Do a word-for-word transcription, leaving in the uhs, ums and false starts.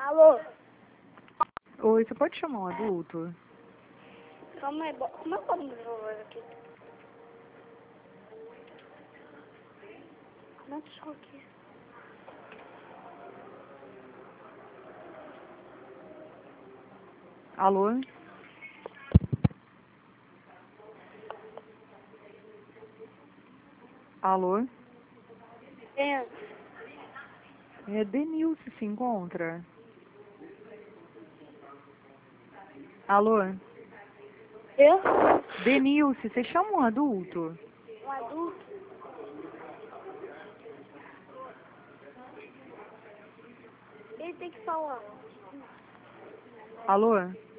Alô? Oi, você pode chamar um adulto? Calma aí, bo- como é que eu boto meu celular aqui? Como é que eu aqui? Alô? Alô? É. É, Denilce se encontra? Alô? Eu? Denilce, você chama um adulto? Um adulto? Ele tem que falar. Alô?